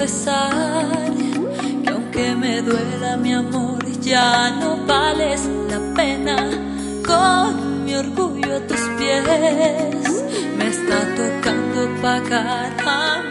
confesar que aunque me duela mi amor, ya no vales la pena. Con mi orgullo a tus pies me está tocando pagar.